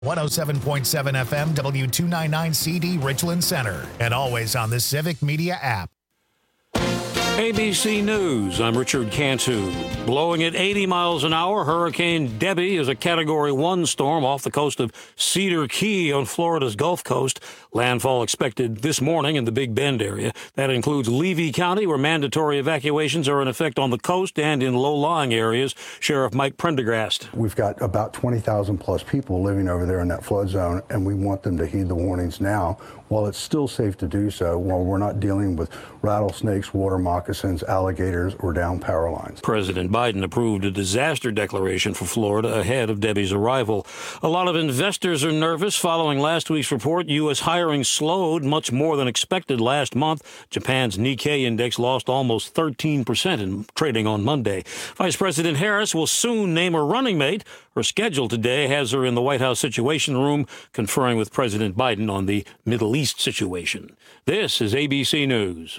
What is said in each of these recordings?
107.7 FM, W299CD Richland Center, and always on the Civic Media app. ABC News, I'm Richard Cantu. Blowing at 80 miles an hour, Hurricane Debbie is a Category 1 storm off the coast of Cedar Key on Florida's Gulf Coast. Landfall expected this morning in the Big Bend area. That includes Levy County, where mandatory evacuations are in effect on the coast and in low-lying areas. Sheriff Mike Prendergast. We've got about 20,000 plus people living over there in that flood zone, and we want them to heed the warnings now while it's still safe to do so, while we're not dealing with rattlesnakes, water moccasins, alligators, or down power lines. President Biden approved a disaster declaration for Florida ahead of Debbie's arrival. A lot of investors are nervous following last week's report. U.S. hiring slowed much more than expected last month. Japan's Nikkei index lost almost 13% in trading on Monday. Vice President Harris will soon name a running mate. Her schedule today has her in the White House Situation Room, conferring with President Biden on the Middle East situation. This is ABC News.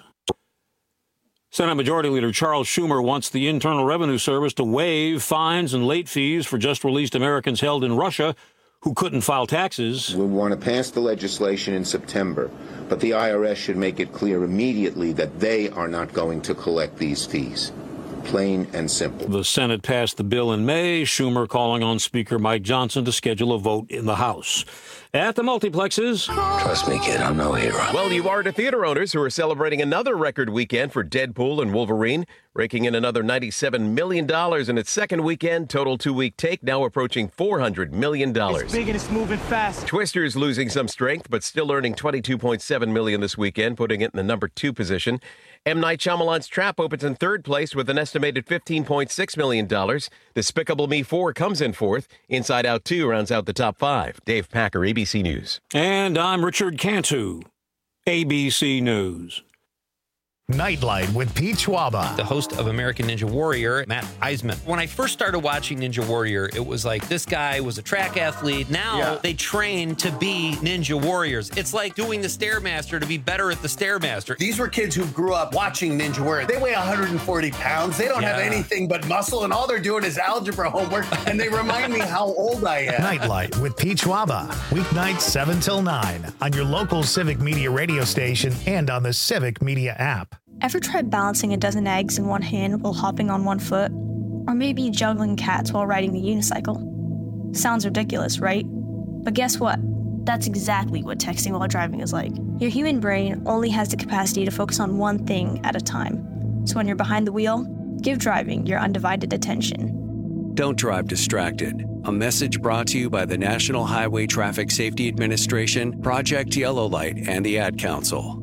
Senate Majority Leader Charles Schumer wants the Internal Revenue Service to waive fines and late fees for just-released Americans held in Russia who couldn't file taxes. We want to pass the legislation in September, but the IRS should make it clear immediately that they are not going to collect these fees. Plain and simple. The Senate passed the bill in May, Schumer calling on Speaker Mike Johnson to schedule a vote in the House. At the multiplexes. Trust me, kid, I'm no hero. Well, you are to theater owners who are celebrating another record weekend for Deadpool and Wolverine, raking in another $97 million in its second weekend. Total two-week take now approaching $400 million. It's big and it's moving fast. Twister's losing some strength, but still earning $22.7 million this weekend, putting it in the number 2 position. M. Night Shyamalan's Trap opens in third place with an estimated $15.6 million. Despicable Me 4 comes in fourth. Inside Out 2 rounds out the top 5. Dave Packer, ABC News. And I'm Richard Cantu, ABC News. Nightlight with Pete Schwaba. The host of American Ninja Warrior, Matt Eisman. When I first started watching Ninja Warrior, it was like this guy was a track athlete. Now they train to be Ninja Warriors. It's like doing the Stairmaster to be better at the Stairmaster. These were kids who grew up watching Ninja Warrior. They weigh 140 pounds. They don't have anything but muscle, and all they're doing is algebra homework, and they remind me how old I am. Nightlight with Pete Schwaba. Weeknights 7 till 9 on your local Civic Media radio station and on the Civic Media app. Ever tried balancing a dozen eggs in one hand while hopping on one foot? Or maybe juggling cats while riding the unicycle? Sounds ridiculous, right? But guess what? That's exactly what texting while driving is like. Your human brain only has the capacity to focus on one thing at a time. So when you're behind the wheel, give driving your undivided attention. Don't drive distracted. A message brought to you by the National Highway Traffic Safety Administration, Project Yellow Light, and the Ad Council.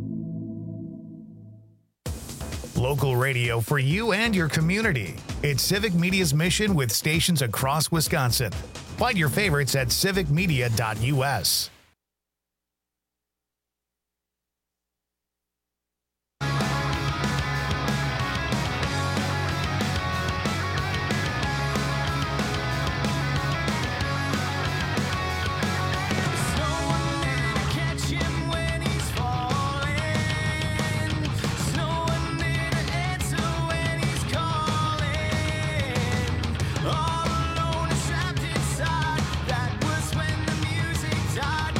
Local radio for you and your community. It's Civic Media's mission with stations across Wisconsin. Find your favorites at civicmedia.us. All alone, trapped inside. That was when the music died.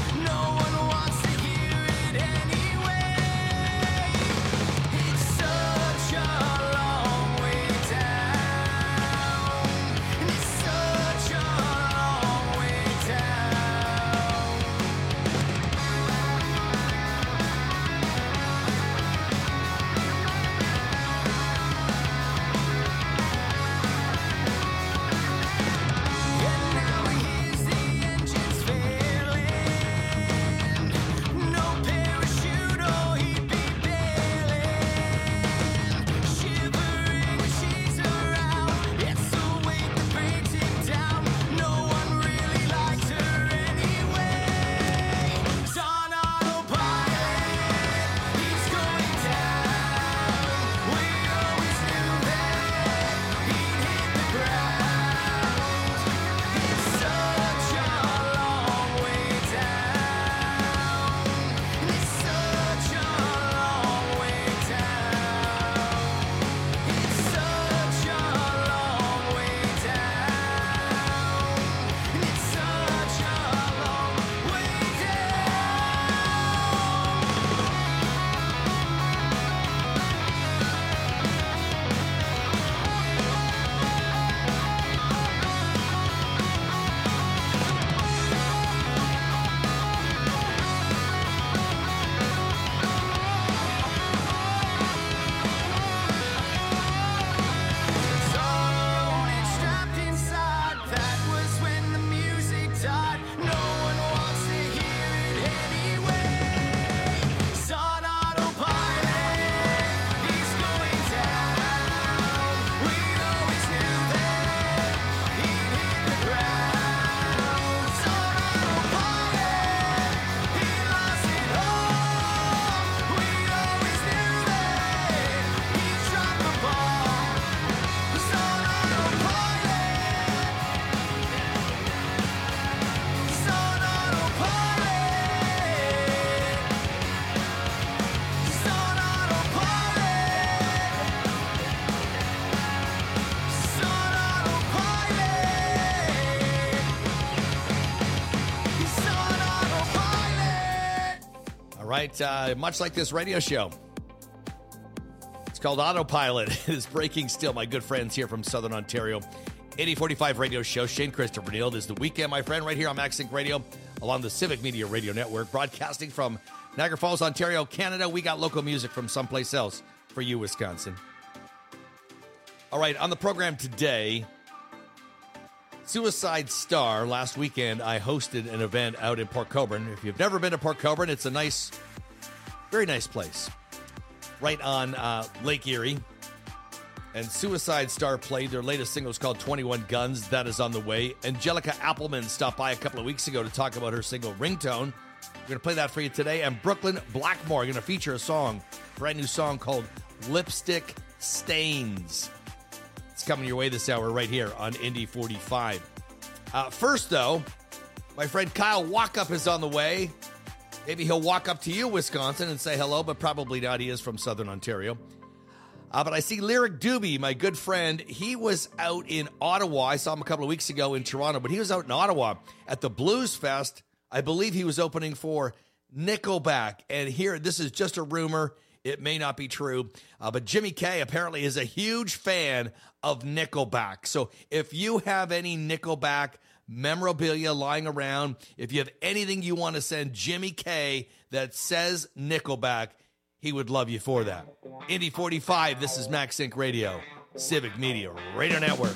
right? Much like this radio show. It's called Autopilot. It is breaking still. My good friends here from Southern Ontario. 8045 radio show. Shane Christopher Neal. It is the weekend, my friend, right here on MaxSync Radio along the Civic Media Radio Network, broadcasting from Niagara Falls, Ontario, Canada. We got local music from someplace else for you, Wisconsin. All right, on the program today, Suicide Star. Last weekend, I hosted an event out in Port Colborne. If you've never been to Port Colborne, it's a nice, very nice place. Right on Lake Erie. And Suicide Star played. Their latest single is called 21 Guns. That is on the way. Angelica Appleman stopped by a couple of weeks ago to talk about her single Ringtone. We're going to play that for you today. And Brooklyn Blackmore going to feature a song, brand new song called Lipstick Stains. It's coming your way this hour right here on Indy 45. First, though, my friend Kyle Walkup is on the way. Maybe he'll walk up to you, Wisconsin, and say hello, but probably not. He is from Southern Ontario. But I see Lyric Doobie, my good friend. He was out in Ottawa. I saw him a couple of weeks ago in Toronto, but he was out in Ottawa at the Blues Fest. I believe he was opening for Nickelback. And here, this is just a rumor. It may not be true. But Jimmy K apparently is a huge fan of Nickelback. So if you have any Nickelback memorabilia lying around, if you have anything you want to send Jimmy K that says Nickelback, he would love you for that. Indy 45, this is MaxSync Radio, Civic Media Radio Network.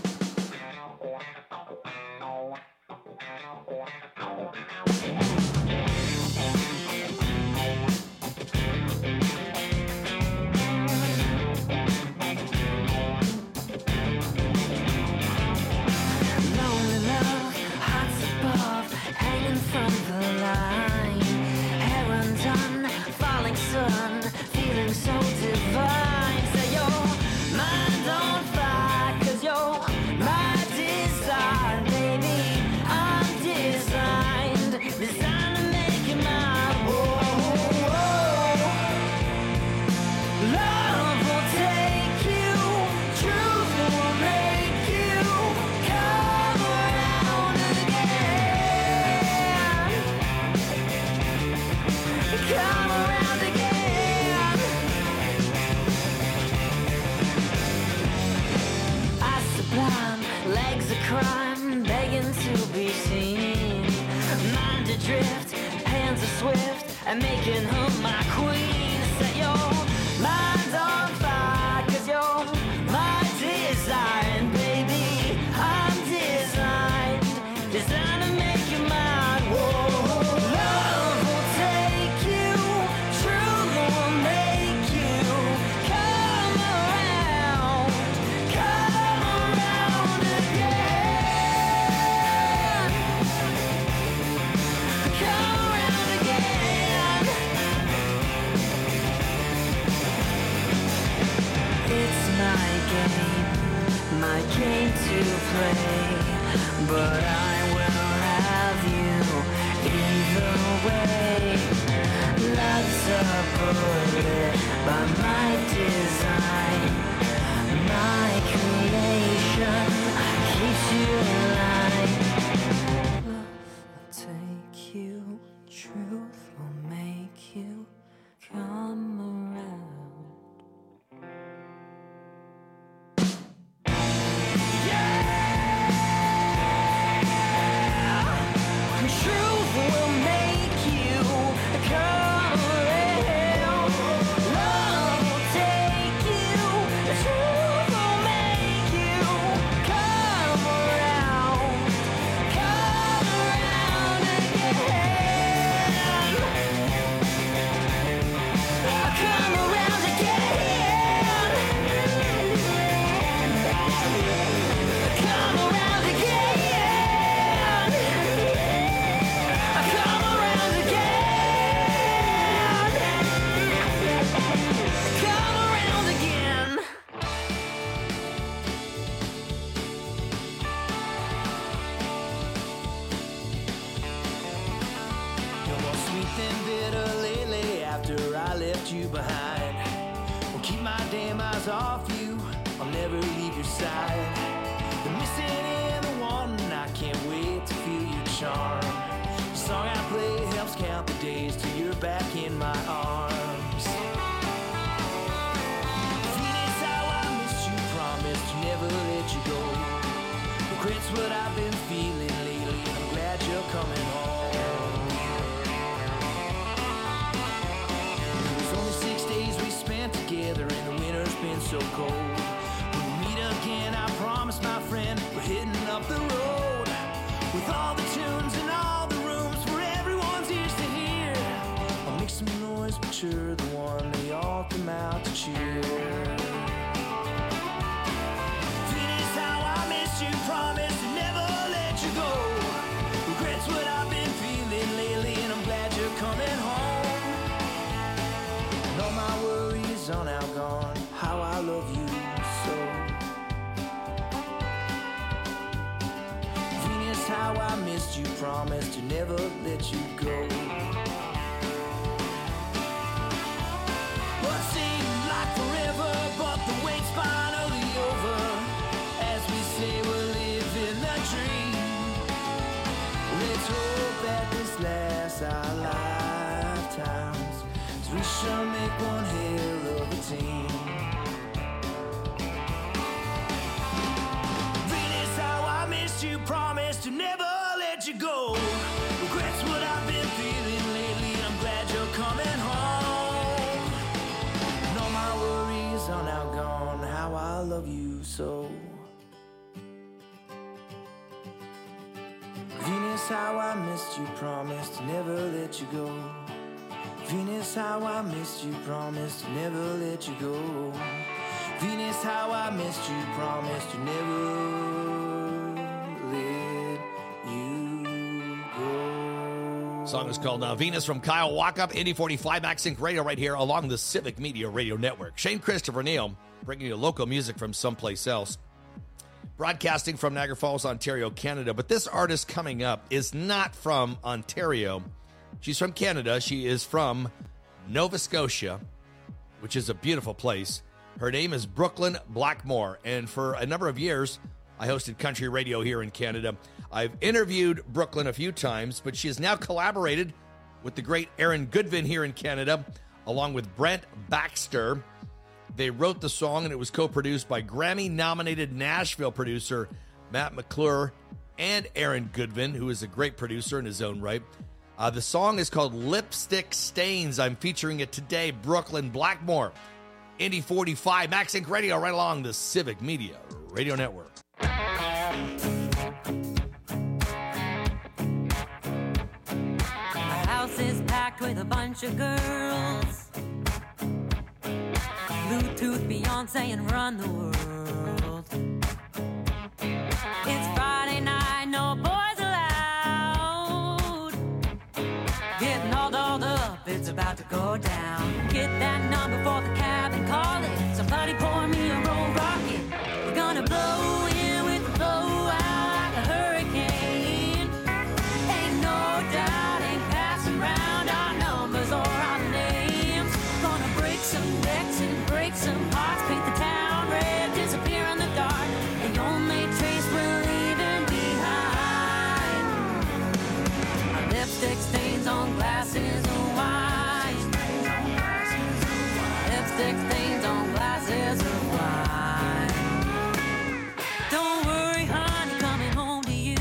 So divine, say your mind on fire, 'cause you're my design, baby. I'm designed to make you mine. Whoa, whoa. Love will take you, truth will make you come around again. Come around again. Legs of crime, begging to be seen. Mind adrift, hands are swift, and making her my queen. Set your mind on fire, 'cause you're my design, baby. I'm designed to make you mine. Whoa, love will take you, truth will make you come around, come around again, come around again. It's my game to play, but I will have you either way. Love's a bullet by my design, my creation keeps you alive. Love will take you, truth will make you come around. Truth will make you come around. Love will take you. Truth will make you come around. Come around again. Come around again. Come around again. Come around again. Come around again. You're more sweet than bitter lately after I left you behind. Won't keep my damn eyes off you, I'll never leave your side. The missing and the one, I can't wait to feel your charm. The song I play helps count the days till you're back in my arms. Venus, how I missed you, promised to never let you go. Regret's what I've been feeling lately, and I'm glad you're coming home. It was only 6 days we spent together, and the winter's been so cold. When we meet again, I promise, my friend, we're heading up the road with all the tunes and all the rooms for everyone's ears to hear. I'll make some noise, but you're the one they all come out to cheer. Venus, how I missed you, promise to never let you go. Regret's what I've been feeling lately, and I'm glad you're coming home. And all my worries are now gone, how I love you so. Venus, how I missed you, promised to never let you go. What seemed like forever, but the wait's finally over. As we say, we're living the dream. Let's hope that this lasts our lifetimes, as we shall make one hell of a team. Venus, how I missed you, promised to never let you go. Regret's what I've been feeling lately, I'm glad you're coming home. And all my worries are now gone, how I love you so. Venus, how I missed you, promised to never let you go. Venus, how I missed you, promised to never let you go. Venus, how I missed you, promised to never let you go. Song is called Venus from Kyle Walkup, Indy 45 Max Sync Radio right here along the Civic Media Radio Network. Shane Christopher Neal bringing you local music from someplace else. Broadcasting from Niagara Falls, Ontario, Canada. But this artist coming up is not from Ontario. She's from Canada. She is from Nova Scotia, which is a beautiful place. Her name is Brooklyn Blackmore. And for a number of years, I hosted country radio here in Canada. I've interviewed Brooklyn a few times, but she has now collaborated with the great Aaron Goodvin here in Canada, along with Brent Baxter. They wrote the song, and it was co-produced by Grammy-nominated Nashville producer Matt McClure and Aaron Goodvin, who is a great producer in his own right. The song is called Lipstick Stains. I'm featuring it today, Brooklyn Blackmore, Indy 45, Max Sync Radio, right along the Civic Media Radio Network. My house is packed with a bunch of girls. Bluetooth, Beyonce, and run the world. It's Friday night, no boys allowed. Getting all dolled up, it's about to go down. Get that number for the cab and call it. Somebody pour me a roll rocket. We're gonna blow in with the blow out like a hurricane. Ain't no doubt, ain't passing round our numbers or our names. Gonna break some necks and break some hearts, paint the town red, disappear in the dark. The only trace we're leaving behind are lipstick stains on glasses of wine. Lipstick stains on glasses of wine. Don't worry, honey, coming home to you.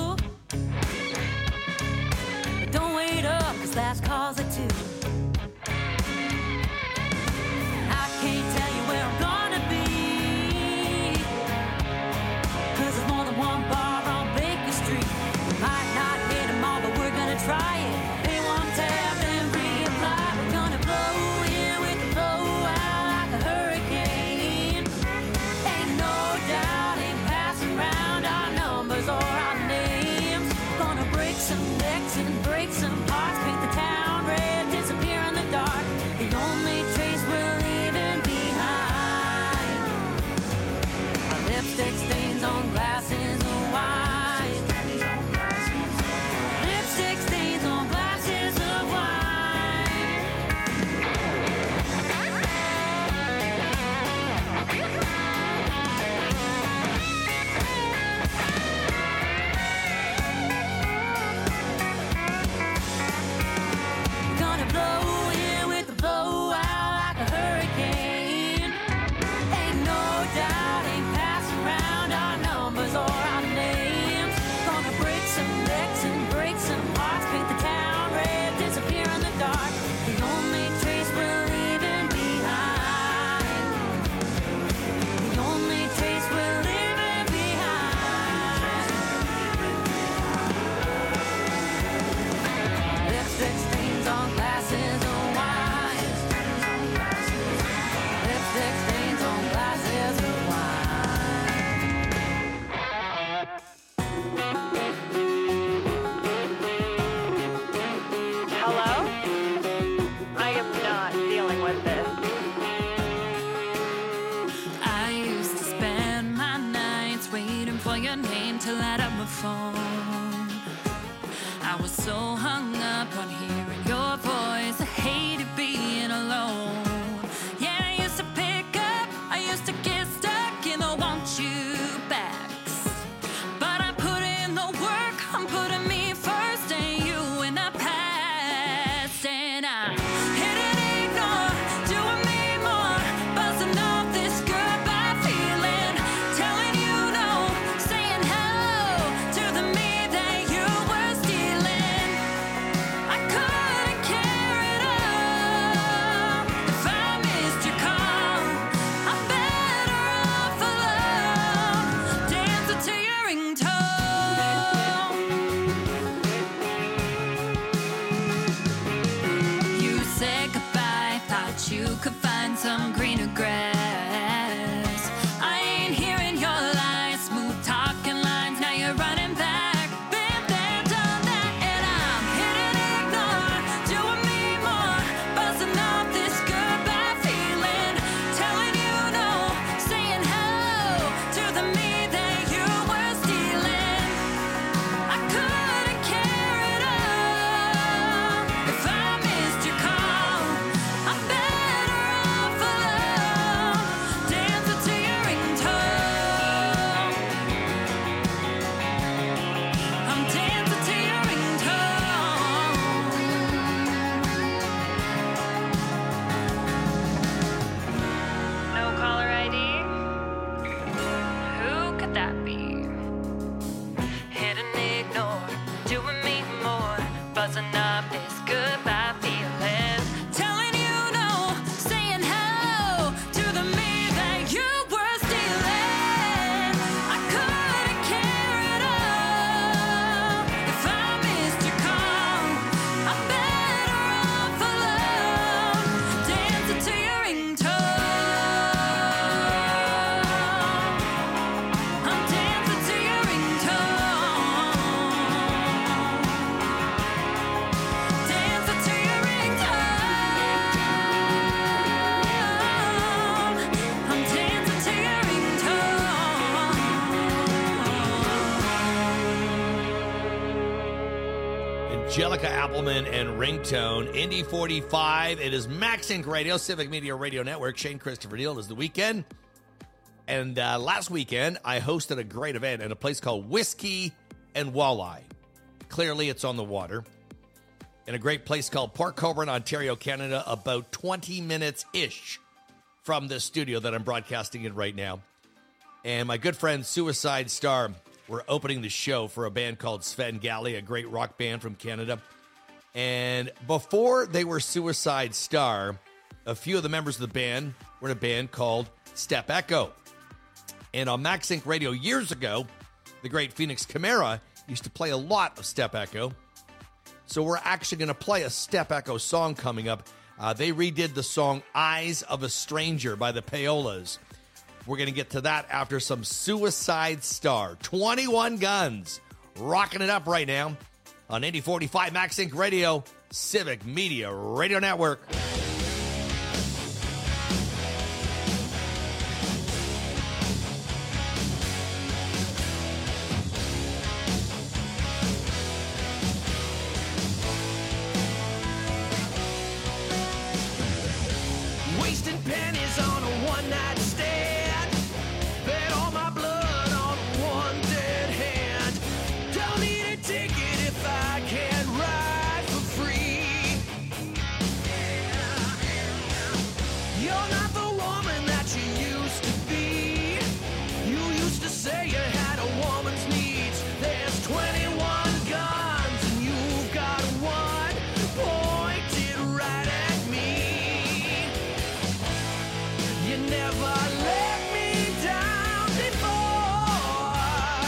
But don't wait up, 'cause last call's at 2. Can't tell you where I'm gonna be, 'cause there's more than one bar on Baker Street. We might not hit them all, but we're gonna try it. Pay one tab and reapply. We're gonna blow in with the blow out like a hurricane. Ain't no doubt, ain't passing round our numbers or our names. Gonna break some necks and break some hearts, paint the town red, disappear hung up on hearing your voice. I hated being alone. Yeah, I used to pick up, I used to get stuck in the want you backs. But I put in the work, I'm putting me first and you in the past. And I hit and ignore, doing me more, buzzing off this goodbye feeling, telling you no, saying hello to the me that you were stealing. I couldn't care at all if I missed your call. I'm better off alone, dancing to your ringtone. You said goodbye, thought you could find some greener grass. I ain't hearing your lies, smooth talking lines, now you're running back. Been there, done that, and I'm hitting ignore, doing me more, buzzing off this goodbye feeling, telling you no, saying hello to the me that you were stealing. I couldn't care at all if I missed your call. I'm better off alone, dancing to your ringtone. I'm dancing to your ringtone. No caller ID? Who could that be? Hit and ignore, doing me more, buzzing up this goodbye feeling, telling you no, saying hello to the me that you were stealing. I couldn't care at all if I missed your call. I'm better off alone, dancing to your ringtone. I'm dancing to your ringtone. Dancing to your ringtone. I'm dancing to your ringtone. Angelica Appleman and Ringtone, Indy 45. It is Max Inc. Radio, Civic Media Radio Network. Shane Christopher Neal is the weekend. And last weekend, I hosted a great event at a place called Whiskey and Walleye. Clearly, it's on the water. In a great place called Port Colborne, Ontario, Canada, about 20 minutes-ish from the studio that I'm broadcasting in right now. And my good friend Suicide Star were opening the show for a band called Svengali, a great rock band from Canada. And before they were Suicide Star, a few of the members of the band were in a band called Step Echo. And on Max Inc. Radio years ago, the great Phoenix Chimera used to play a lot of Step Echo. So we're actually going to play a Step Echo song coming up. They redid the song Eyes of a Stranger by the Payolas. We're going to get to that after some Suicide Star. 21 Guns, rocking it up right now on 8045 Max Inc. Radio, Civic Media Radio Network. Wasting pennies on a one-night stand. Bet all my blood on one dead hand. Don't need a ticket if I can ride for free. You're not the woman that you used to be. You used to say you had a woman's needs. There's 21 guns and you've got one pointed right at me. You never let me down before.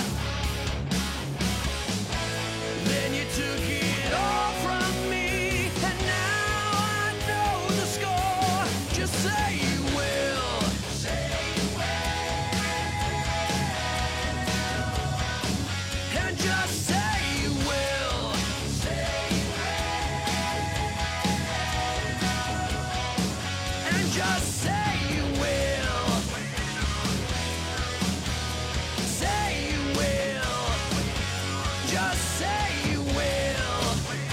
Then you took it all from me, and now I know the score. Just say you will. Say you will. And just say you will. Say you will. And just say you will. Say you will. Just say you will.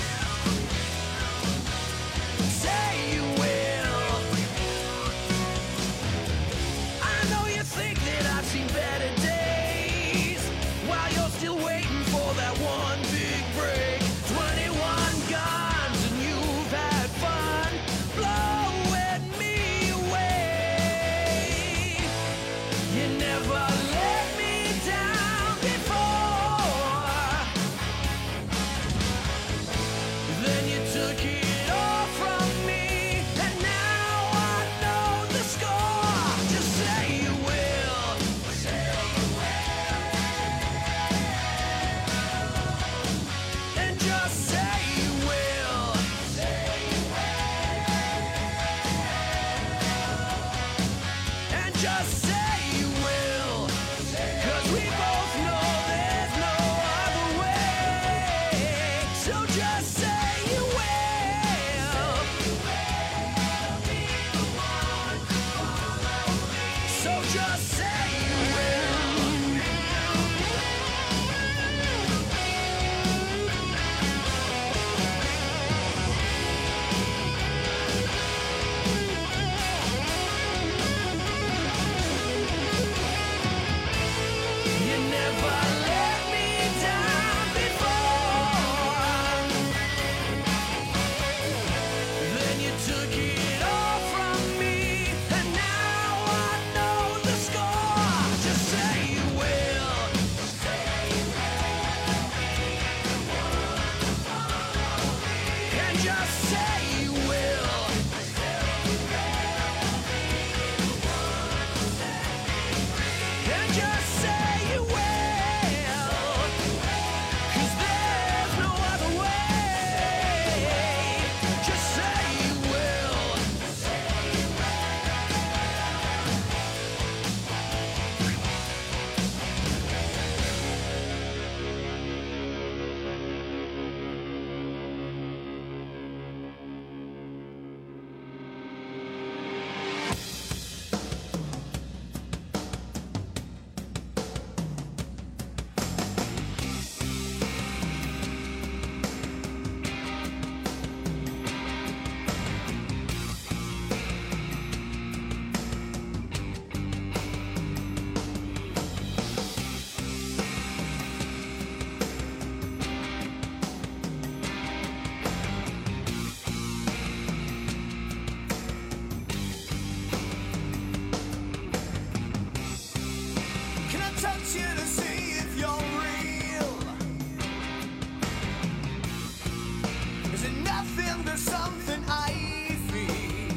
Is it nothing? There's something I feel.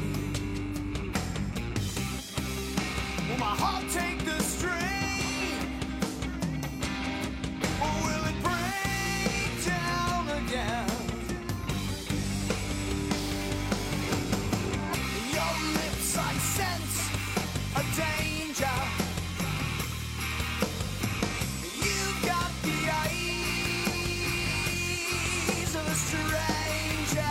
Will my heart take the strain? Or will it break down again? Your lips, I sense a danger. You've got the eyes of a stranger.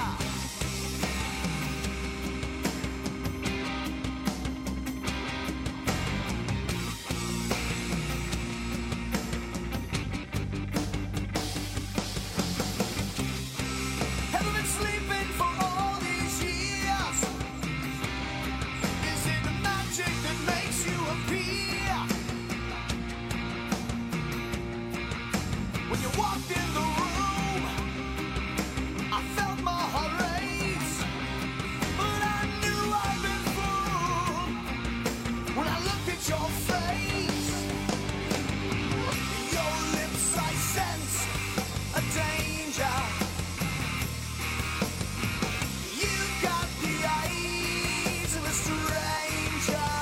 Haven't been sleeping for all these years. Is it the magic that makes you appear? When you walked in the room, I felt my heart race, but I knew I'd been fooled when I looked at your face. Your lips, I sense a danger. You've got the eyes of a stranger.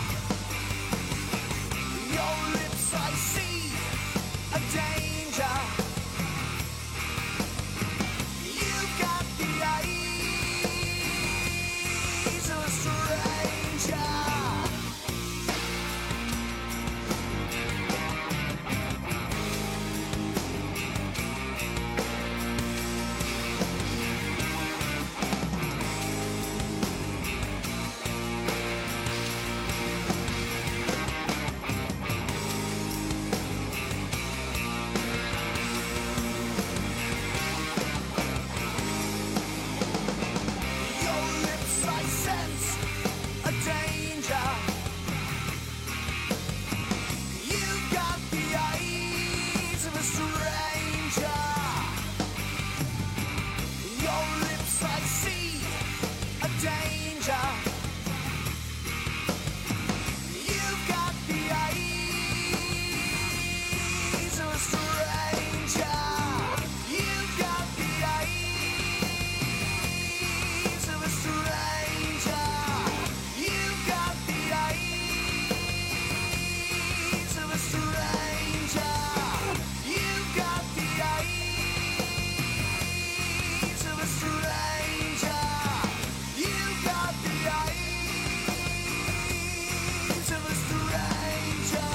Your lips, I see a danger. You've got the eyes of a stranger. Your lips, I sense a danger. You've got the eyes of a stranger. Your lips, I see a danger. You've got the eyes of a stranger. You've got the eyes of a stranger. You've got the eyes of a stranger. You've got the eyes of a stranger. You've got the eyes of a stranger.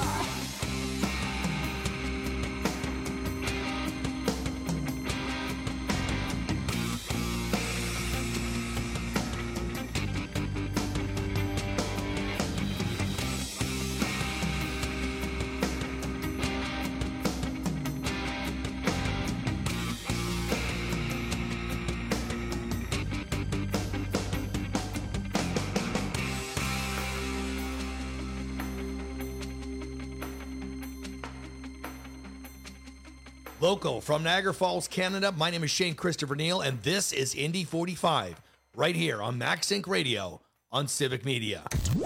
Local from Niagara Falls, Canada. My name is Shane Christopher Neal, and this is Indy 45, right here on Max Inc. Radio on Civic Media.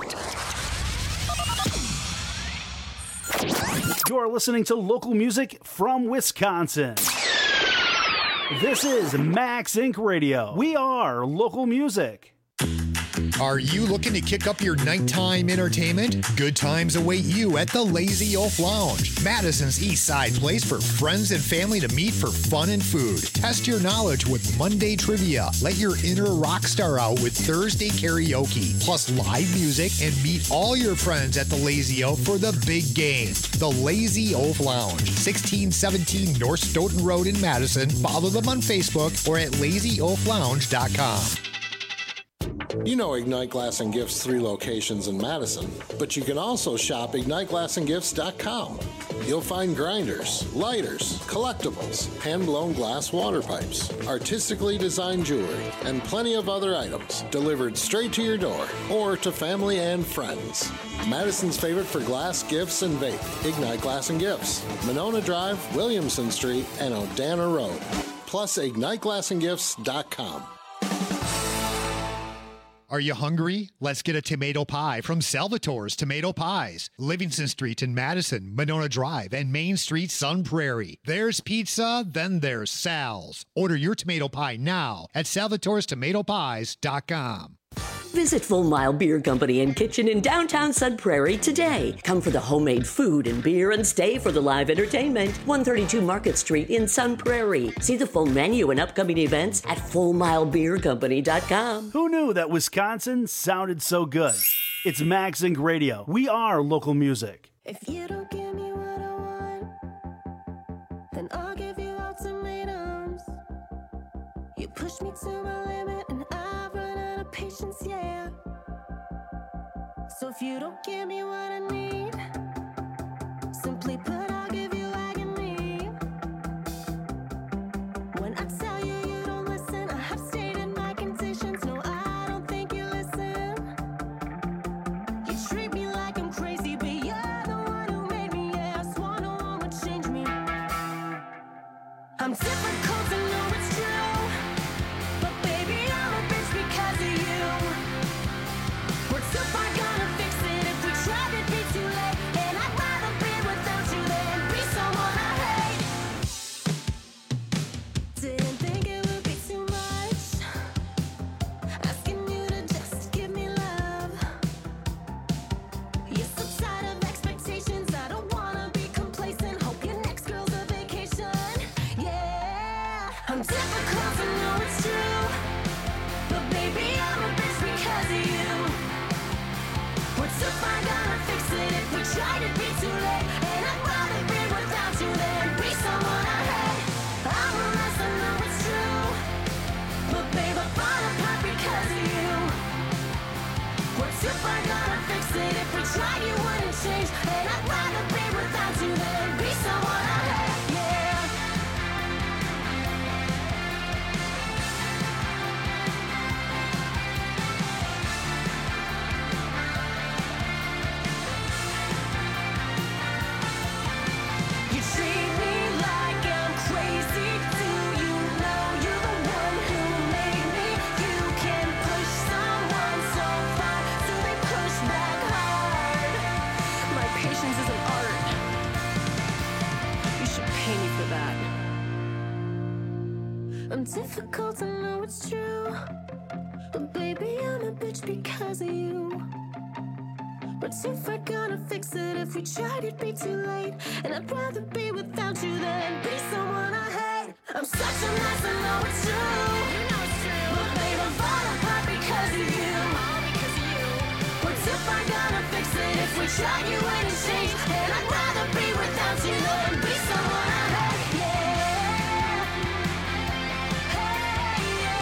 You're listening to local music from Wisconsin. This is Max Inc. Radio. We are local music. Are you looking to kick up your nighttime entertainment? Good times await you at the Lazy Oaf Lounge, Madison's East Side place for friends and family to meet for fun and food. Test your knowledge with Monday trivia. Let your inner rock star out with Thursday karaoke, plus live music, and meet all your friends at the Lazy Oaf for the big game. The Lazy Oaf Lounge, 1617 North Stoughton Road in Madison. Follow them on Facebook or at lazyoaflounge.com. You know Ignite Glass and Gifts 3 locations in Madison, but you can also shop IgniteGlassandGifts.com. You'll find grinders, lighters, collectibles, hand-blown glass water pipes, artistically designed jewelry, and plenty of other items delivered straight to your door or to family and friends. Madison's favorite for glass, gifts, and vape, Ignite Glass and Gifts, Monona Drive, Williamson Street, and Odana Road. Plus, IgniteGlassandGifts.com. Are you hungry? Let's get a tomato pie from Salvatore's Tomato Pies. Livingston Street in Madison, Monona Drive, and Main Street, Sun Prairie. There's pizza, then there's Sal's. Order your tomato pie now at salvatorestomatopies.com. Visit Full Mile Beer Company and Kitchen in downtown Sun Prairie today. Come for the homemade food and beer and stay for the live entertainment. 132 Market Street in Sun Prairie. See the full menu and upcoming events at FullMileBeerCompany.com. Who knew that Wisconsin sounded so good? It's Max Inc. Radio. We are local music. If you don't give me what I want, then I'll give you ultimatums. You push me to my limit and I've run out of patience, yeah. So if you don't give me what I need, simply put, I'll give you agony. When I tell you you don't listen, I have stated my conditions. No, I don't think you listen. You treat me like I'm crazy, but you're the one who made me. Yeah, I swore no one would change me. I'm difficult to know it's true, but baby, I'm a bitch because of you. We're too far gonna fix it if we tried, it'd be too late. And I'd rather be without you than be someone I hate. Didn't think it would be too much, asking you to just give me love. You're so tired of expectations, I don't wanna be complacent. Hope your next girl's a vacation. Yeah, I'm difficult to know it's true, but baby, I'm a bitch because of you. We're too far gonna fix it if we tried, it'd be too late. And I'd rather be without you than be someone I hate. I'm a mess, I know it's true, but babe, I fall apart because of you. We're too far gonna fix it if we tried, you wouldn't change. And I'd rather be without you than be someone I hate, yeah. You treat me like I'm crazy. Do you know you're the one who made me? You can push someone so far, so they push back hard. My patience is an art. You should pay me for that. I'm difficult to know it's true, but baby, I'm a bitch because of you. But if we're gonna fix it, if we tried, it'd be too late. And I'd rather be without you than be someone I hate. I'm such a mess, I know it's true. You know it's true. But babe, I'm falling apart because of you. All because of you. But if we're gonna fix it, if we tried, you wouldn't change. And I'd rather be without you than be someone I hate. Yeah. Hey,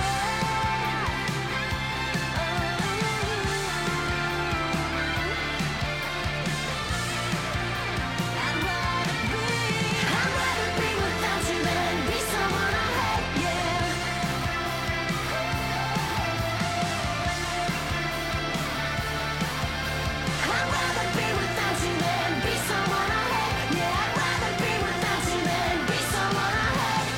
I'd rather be without you than be someone I hate, yeah. I'd rather be without you than be someone I hate, yeah. I'd rather be without you than be someone I hate.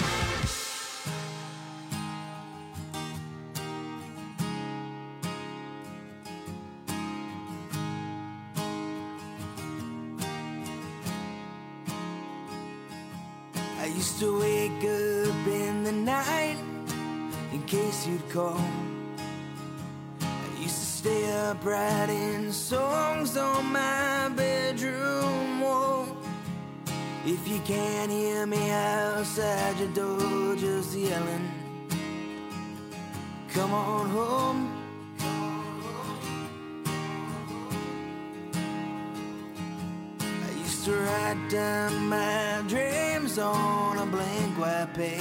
I used to wake up in the night in case you'd call. I used to stay up writing songs on my bedroom wall. If you can't hear me outside your door, just yelling, come on home. I used to write down my dreams on a blank white page,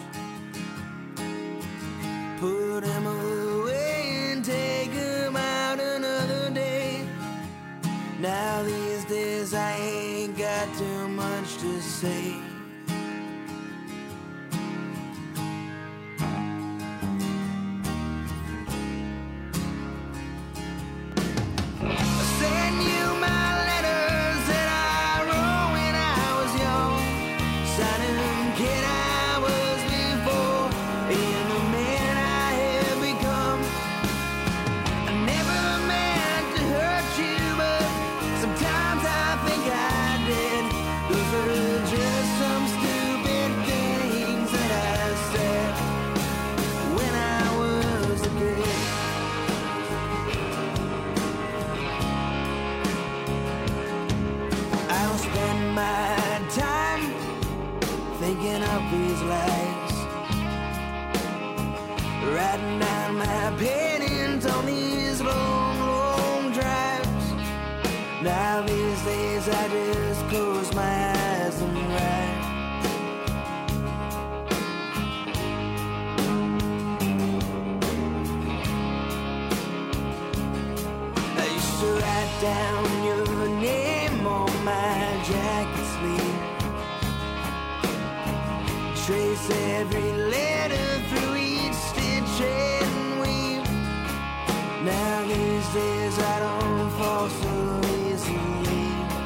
put them away and take them out another day. Now these days I ain't got too much to say. I send you my letters that I wrote when I was young, signing them kid I was before, and the man I have become. writing down my opinions on these long, long drives. Now these days I just close my eyes and write. I used to write down your name on my jacket sleeve, trace every letter through each stitch and weave. Now these days I don't fall so easily.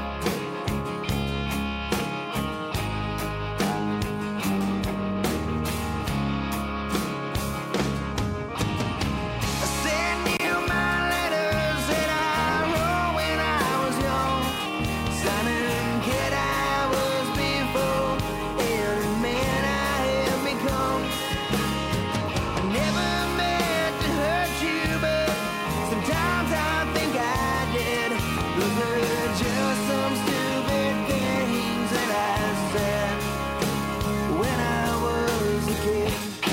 I send you my letters that I wrote when I was young, son and kid I was before every man I have become. I never meant to hurt you, but sometimes I think I did. Those were just some stupid things that I said when I was a kid.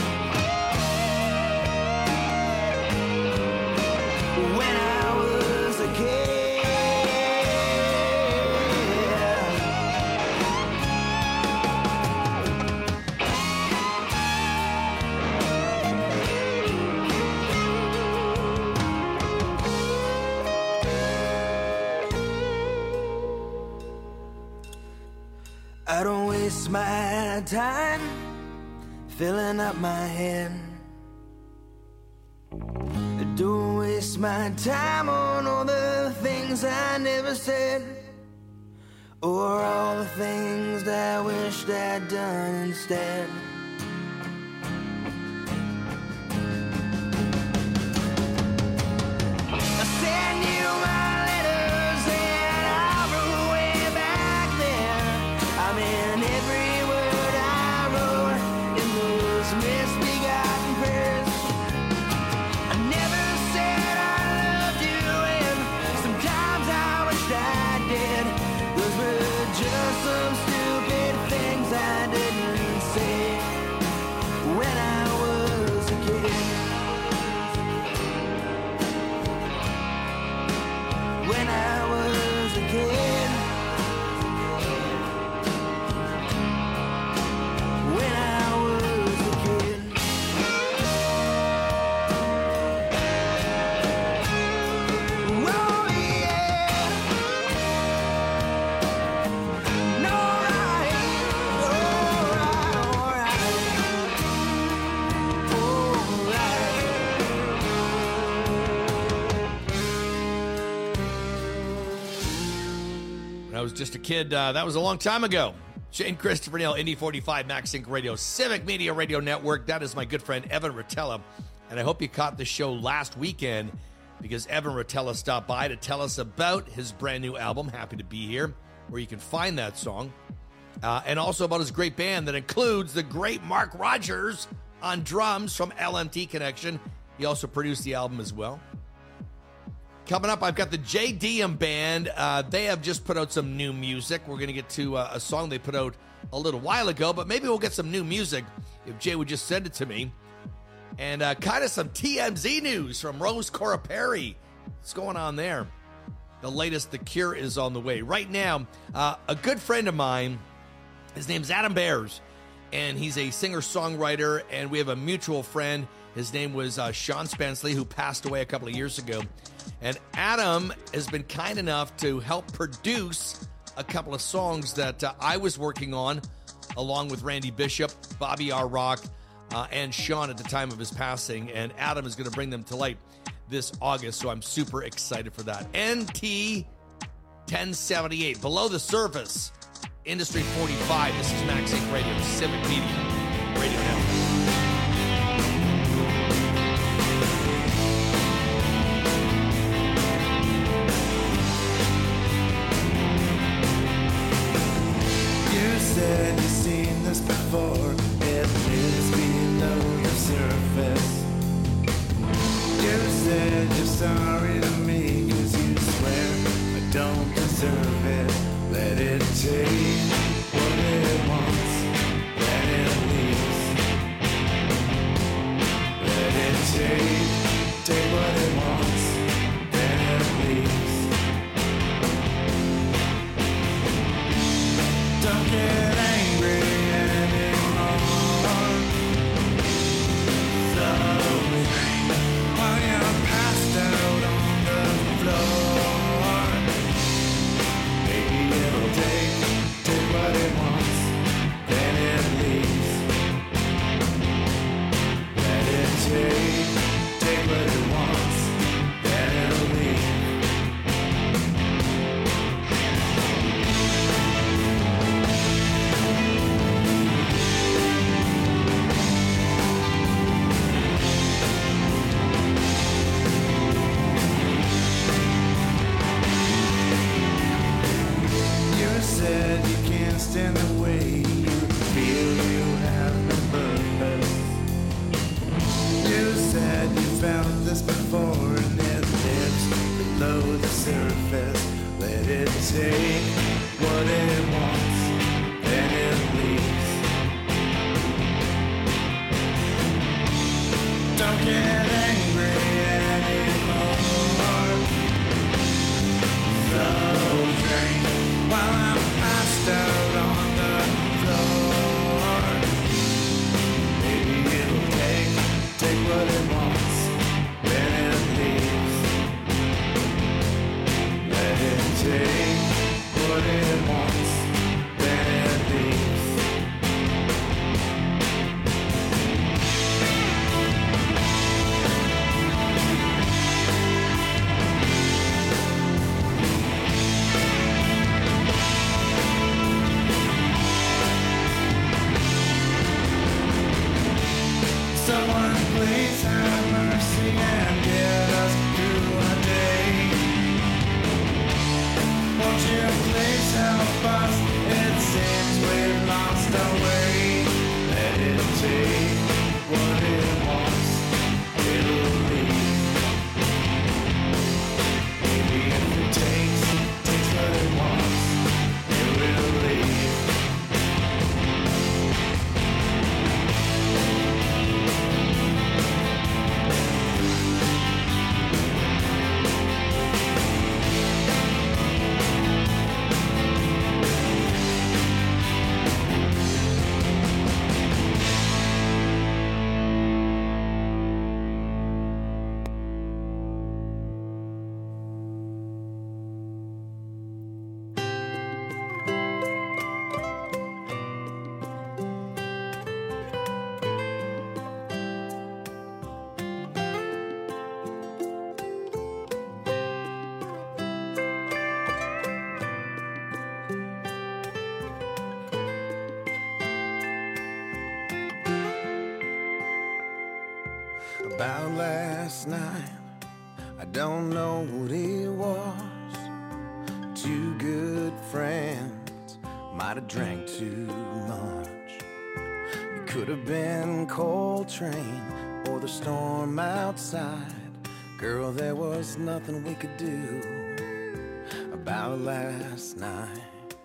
When I was a kid. I don't waste my time filling up my head. I don't waste my time on all the things I never said, or all the things that I wished I'd done instead. I send you my letters and I wrote way back there. I mean every word I wrote in those misbegotten prayers. I never said I loved you, and sometimes I wished I did. Those were just some stupid things I didn't say when I was a kid. When I was a kid. When I was a kid. Whoa, yeah. No, right. All right. When I was just a kid, that was a long time ago. Shane Christopher Neal, Indy 45, Max Inc. Radio, Civic Media Radio Network. That is my good friend Evan Rotella. And I hope you caught the show last weekend because Evan Rotella stopped by to tell us about his brand new album, Happy to Be Here, where you can find that song. And also about his great band that includes the great Mark Rogers on drums from LMT Connection. He also produced the album as well. Coming up, I've got the JDM Band. They have just put out some new music. We're going to get to a song they put out a little while ago, but maybe we'll get some new music if Jay would just send it to me. And kind of some TMZ news from Rose Cora Perry. What's going on there? The latest, The Cure, is on the way. Right now, a good friend of mine, his name's Adam Bears, and he's a singer-songwriter, and we have a mutual friend. His name was Sean Spenceley, who passed away a couple of years ago. And Adam has been kind enough to help produce a couple of songs that I was working on, along with Randy Bishop, Bobby R. Rock, and Sean at the time of his passing. And Adam is going to bring them to light this August, so I'm super excited for that. NT 1078, Below the Surface, Industry 45. This is Max Inc. Radio, Civic Media Radio Network. Said you've seen this before, it lives below your surface. You said you're sorry to me, cause you swear I don't deserve it. Let it take what it wants, let it leave. Let it lost in the way you feel you have no purpose. You said you felt this before and it lives below the surface. Let it take what it wants, then it leaves. Don't get angry anymore. So drink while I'm passed out on the floor. Maybe it'll take what it wants, then it leaves. Let it take what it wants, then it leaves. Someone please have mercy and get us through a day. Won't you please help us? It seems we've lost our way. Let it take what it wants, it'll leave. Maybe if it takes what it wants, it will leave. About last night, I don't know what it was. Two good friends might have drank too much. It could have been Coltrane or the storm outside. Girl, there was nothing we could do about last night.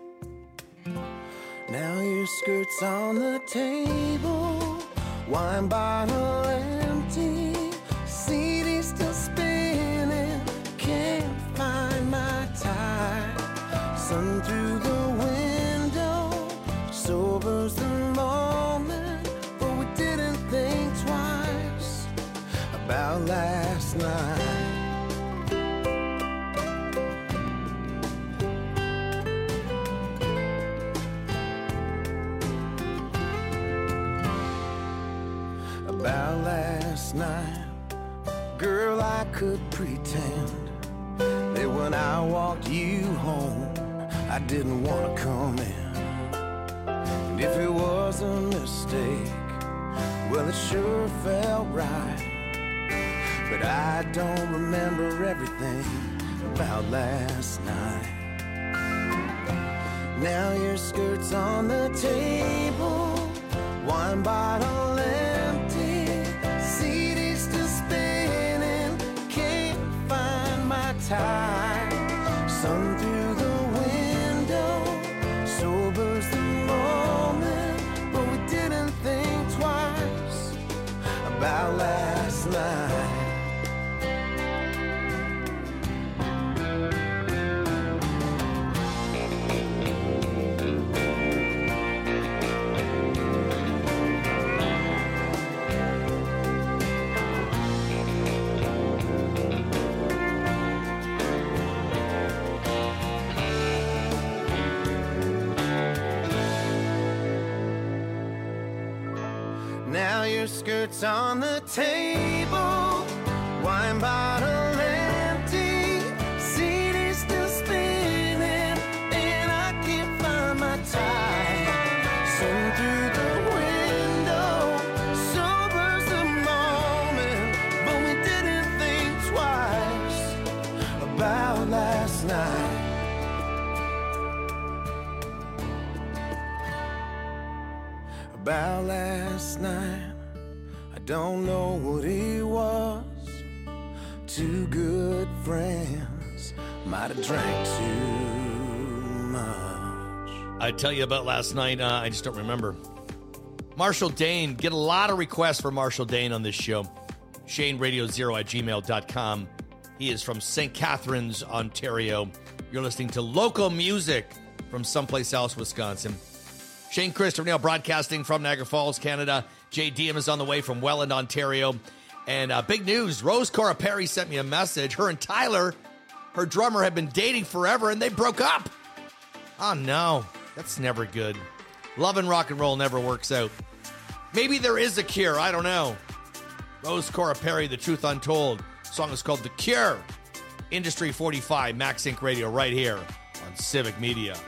Now your skirt's on the table, wine bottle empty, CD still spinning, can't find my tie. Sun through the window, sobers the moment, but we didn't think twice about last night. About last night, girl, I could pretend that when I walked you home, I didn't want to come in. And if it was a mistake, well, it sure felt right. But I don't remember everything about last night. Now your skirt's on the table, wine bottle empty, CD still spinning, can't find my tie. Sun through the window, sobers the moment, but we didn't think twice about last night. Now your skirt's on the table, wine bottle empty, CD still spinning, and I can't find my tie. Sun through the window, sobers the moment, but we didn't think twice about last night. about last night. I don't know what it was. Two good friends might have drank too much. I tell you about last night, I just don't remember. Marshall Dane, get a lot of requests for Marshall Dane on this show. ShaneRadio0@gmail.com. He is from St. Catharines, Ontario. You're listening to local music from someplace else, Wisconsin. Shane Christopher now broadcasting from Niagara Falls, Canada. Jay Diem is on the way from Welland, Ontario. And big news, Rose Cora Perry sent me a message. Her and Tyler, her drummer, have been dating forever, and they broke up. Oh, no. That's never good. Love and rock and roll never works out. Maybe there is a cure. I don't know. Rose Cora Perry, The Truth Untold. The song is called The Cure. Industry 45, Max Inc. Radio, right here on Civic Media.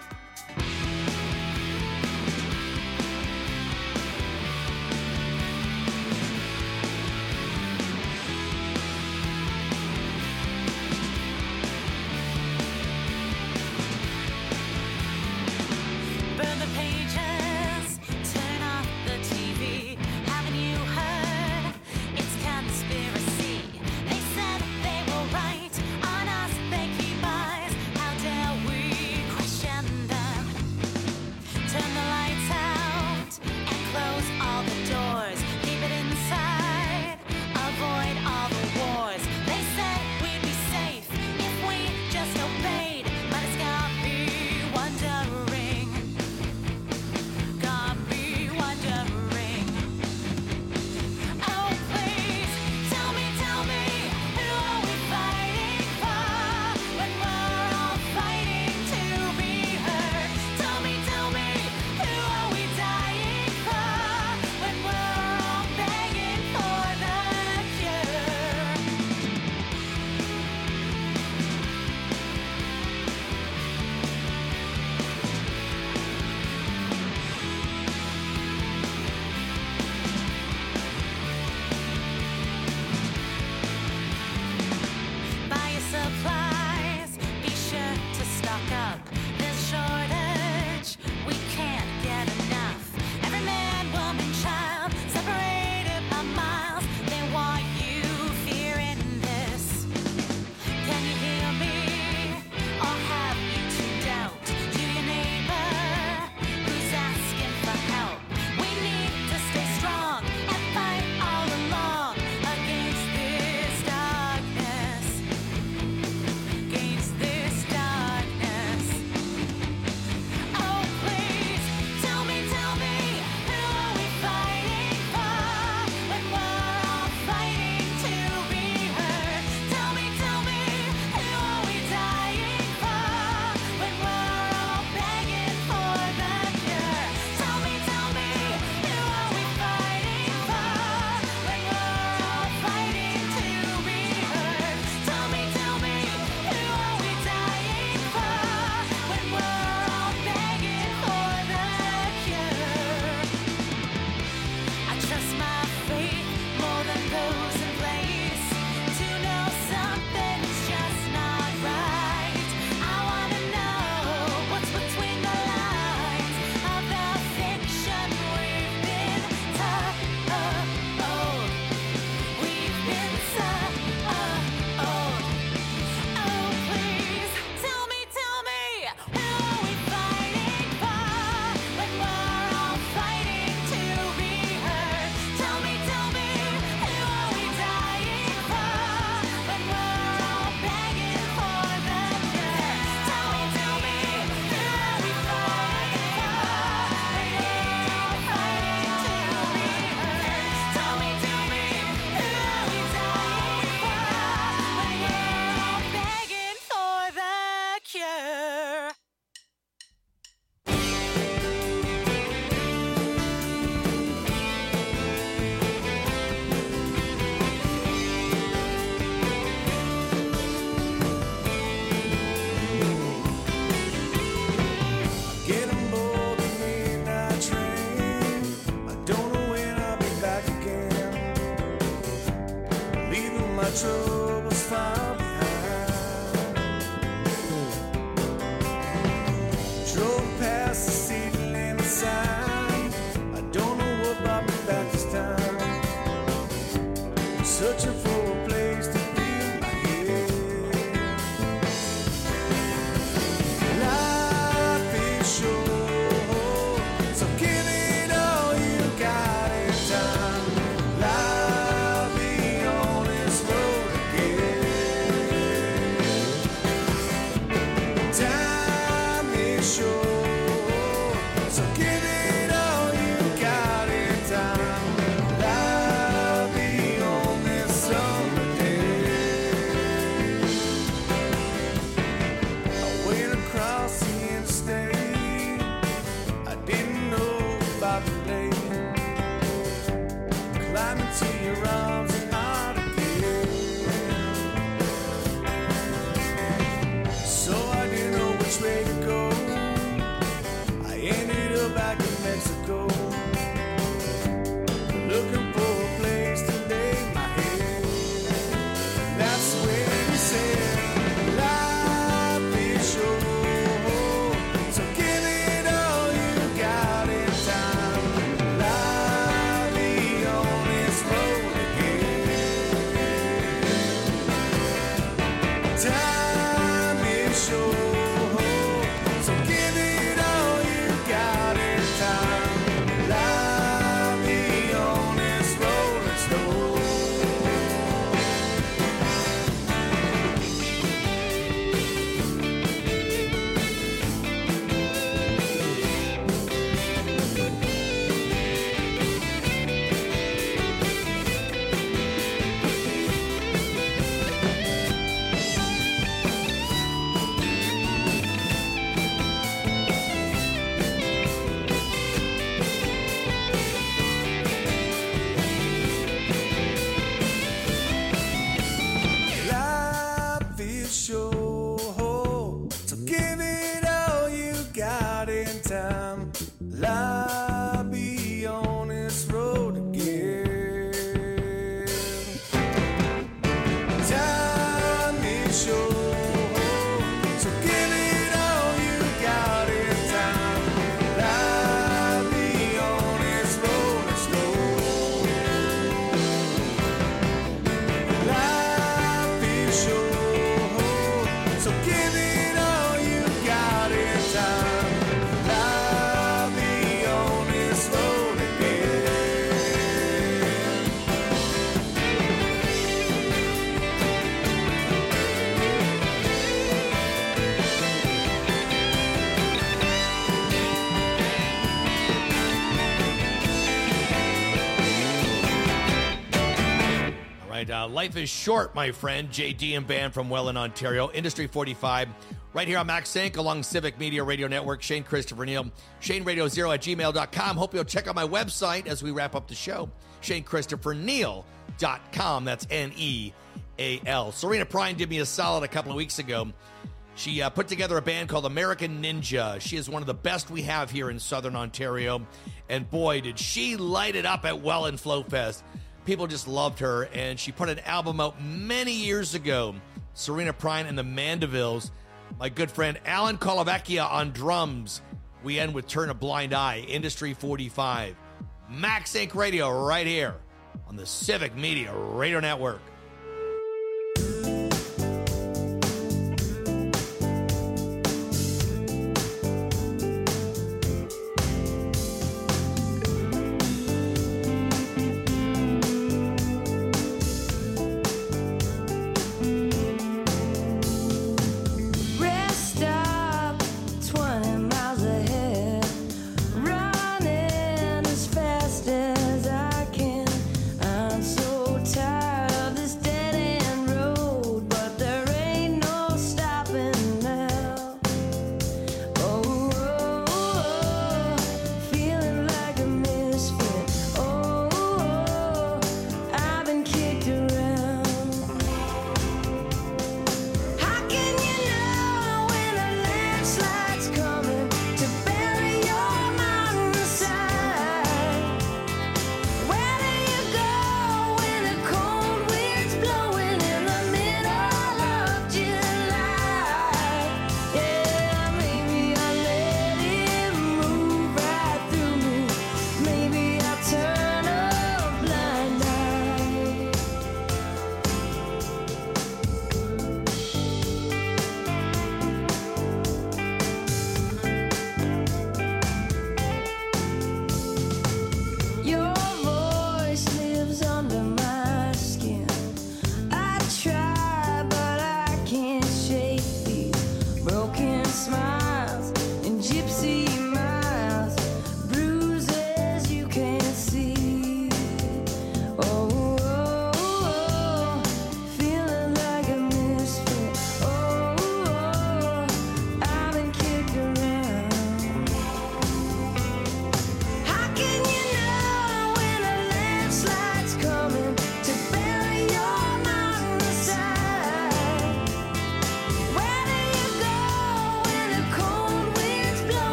troubles far behind. Drove past the city limit sign. I don't know searching for a place to feel my head. Life is short, so give it all you got in time. Life be on its road again. Time is short, so give it all you got in time. Life be on this summer day. I went across the interstate. I didn't know about the lake. Climb into your arms and not again. So I didn't know which way to go. I ended up back in Mexico, looking for a place to lay my head. That's when he said, life is short, so give it all you got in time. Life be on its road again. Time is short, so give it all you got in time. Life be on its rolling stone. Life is short, so give it all you got in time. Life be on its road again. Time is short, so give it all you got in time. Life be on its rolling stone. Life is short, so give it all you got in time. Life be on its road again. All right, life is short, my friend. JD and Band from Welland, Ontario. Industry 45. Right here on Max Inc. along Civic Media Radio Network. Shane Christopher Neal. ShaneRadio0@gmail.com. Hope you'll check out my website as we wrap up the show. ShaneChristopherNeal.com. That's Neal. Serena Prine did me a solid a couple of weeks ago. She put together a band called American Ninja. She is one of the best we have here in Southern Ontario. And boy, did she light it up at Welland Flow Fest. People just loved her, and she put an album out many years ago. Serena Prine and the Mandevilles. My good friend Alan Kolovecchia on drums. We end with Turn a Blind Eye, Industry 45. Max Inc. Radio right here on the Civic Media Radio Network. Rest stop 20 miles ahead, running as fast as I can. I'm so tired of this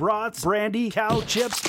brats, brandy, cow chips,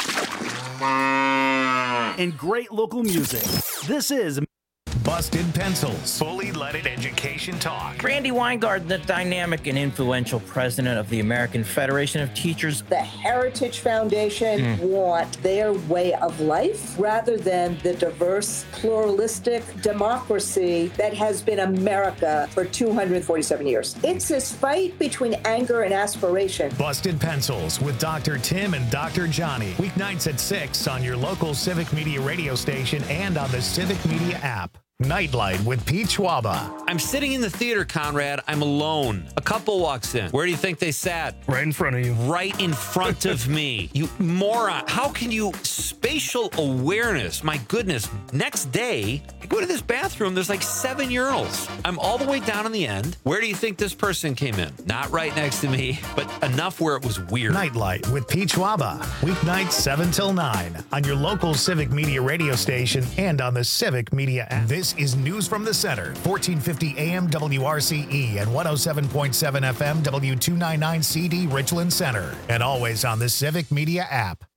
and great local music. This is Busted Pencils, fully leaded education talk. Randy Weingarten, the dynamic and influential president of the American Federation of Teachers. The Heritage Foundation want their way of life rather than the diverse, pluralistic democracy that has been America for 247 years. It's this fight between anger and aspiration. Busted Pencils with Dr. Tim and Dr. Johnny. Weeknights at 6 on your local Civic Media radio station and on the Civic Media app. Nightlight with Pete Schwaba. I'm sitting in the theater, Conrad. I'm alone. A couple walks in. Where do you think they sat? Right in front of you. Right in front of me. You moron. How can you... Spatial awareness. My goodness. Next day, I go to this bathroom. There's like 7 urinals. I'm all the way down in the end. Where do you think this person came in? Not right next to me, but enough where it was weird. Nightlight with Pete Schwaba. Weeknights 7 till 9 on your local Civic Media radio station and on the Civic Media app. This is News from the Center, 1450 AM WRCE and 107.7 FM W299CD Richland Center, and always on the Civic Media app.